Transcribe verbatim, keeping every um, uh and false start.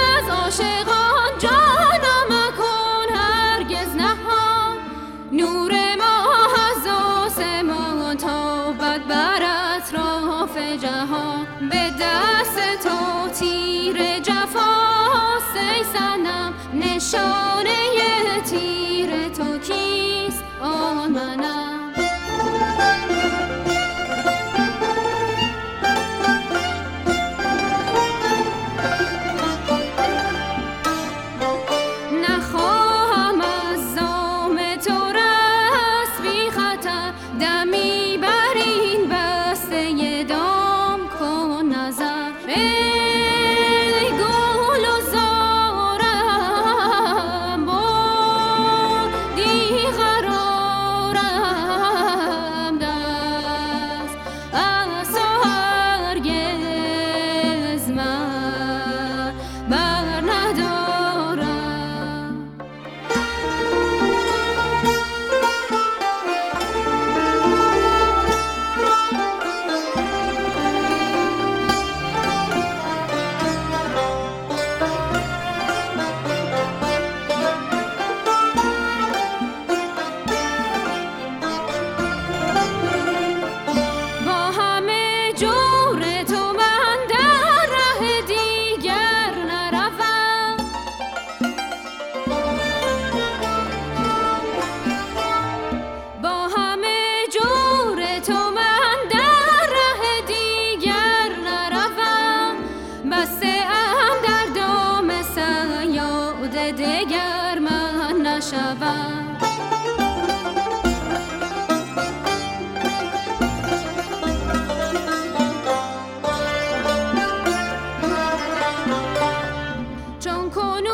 از عاشقان جانا مکن هرگز نهان. نور ماه از آسمان تابد بر اطراف جهان. به دست تو تیر جفاست ای صنم، نشانه تیر تو کیست؟ آن منم. نخواهم از دام تو رست بی خطر، دمی بر این بسته دام کن نظر. ای گل و زارم بردی قرارم، دست از تو هرگز من بر ندارم. با همه جور تو من در ره دیگر نروم. با همه جور تو من در ره دیگر نروم. بسته ام در دام صیاد دگر من نشوم. چون کنون